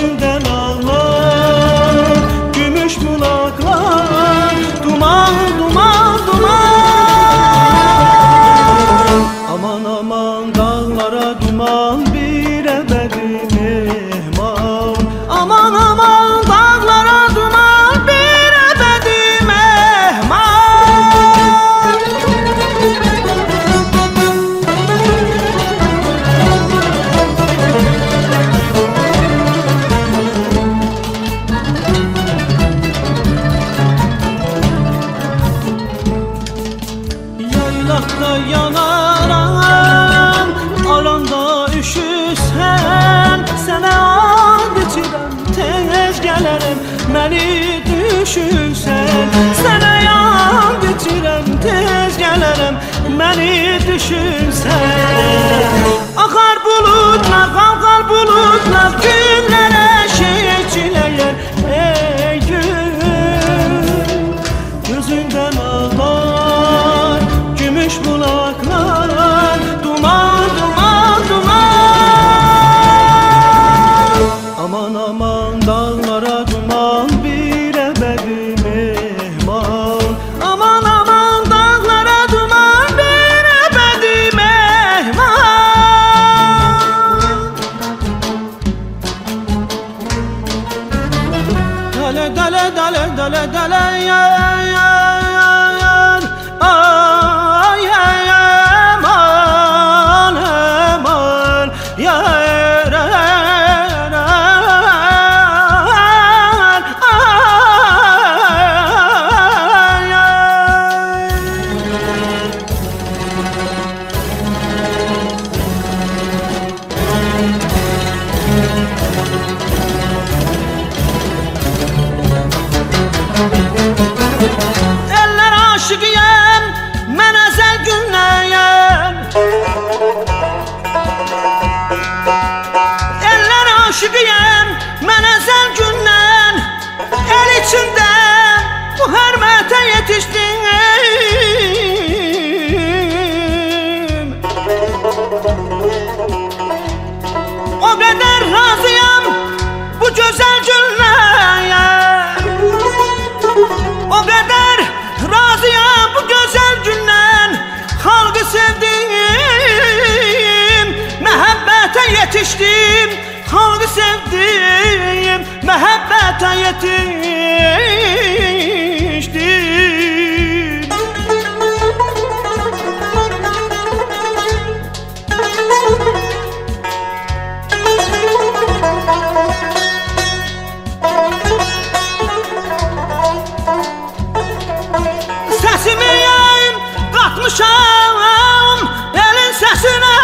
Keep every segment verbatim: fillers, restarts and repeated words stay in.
gözünden ağlar, gümüş bulaklar, duman duman duman. Aman aman dağlara duman, bir ebedi mehman. Aman aman dağlara duman, bir ebedi mehman. Yaylaqda yanaram, aranda üşüsən, sənə and içirəm, tez gələrəm, məni düşünsən. Sənə and içirəm, tez gələrəm, məni düşünsən. Axar buludlar, qalqar buludlar, günlərə şeçiləyər. Ey gün, gözündən ağlar, gümüş bulaklar, duman duman duman. Aman aman dağlara duman, bir ebedi mehman. Aman aman dağlara duman, bir ebedi mehman. Dale dale dale dale dale ya ya ya ya. Ay ay aman aman ya eller aşıqıyam, mən əzəl günləyəm. Eller aşıqıyam, mən əzəl gündən, el içində bu hörmətə yetişdim. O qədər razıyam bu gözəl günləyəm. O qədər razıyam bu gözəl gündən, xalqı sevdim, məhəbbətə yetişdim. Xalqı sevdim, məhəbbətə yetişdim. Səsimi yayım, qatmışam elin səsinə.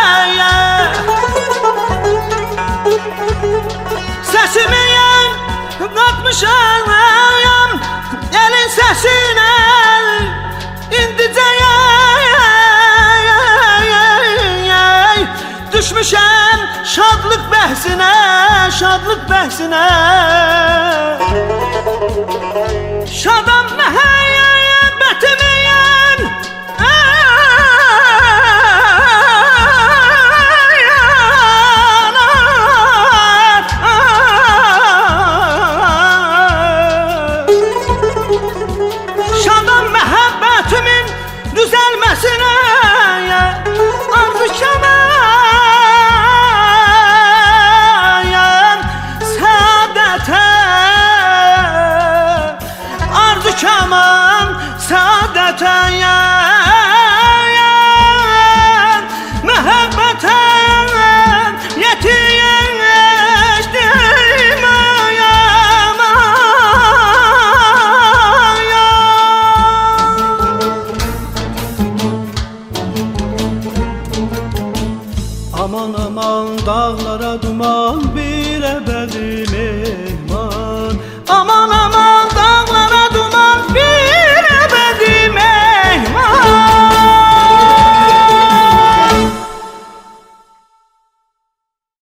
Səsimi yayım, qatmışam elin səsinə. İndicə yay, düşmüşəm şadlıq bəhsinə, şadlıq bəhsinə. Şadam məhəbbətimi yen, şadam məhəbbətimin düzəlməsinə, arzu kəməyəm səadətə, arzu kəməm səadətə, məhəbbətə yetişdim. Aman aman dağlara duman, bir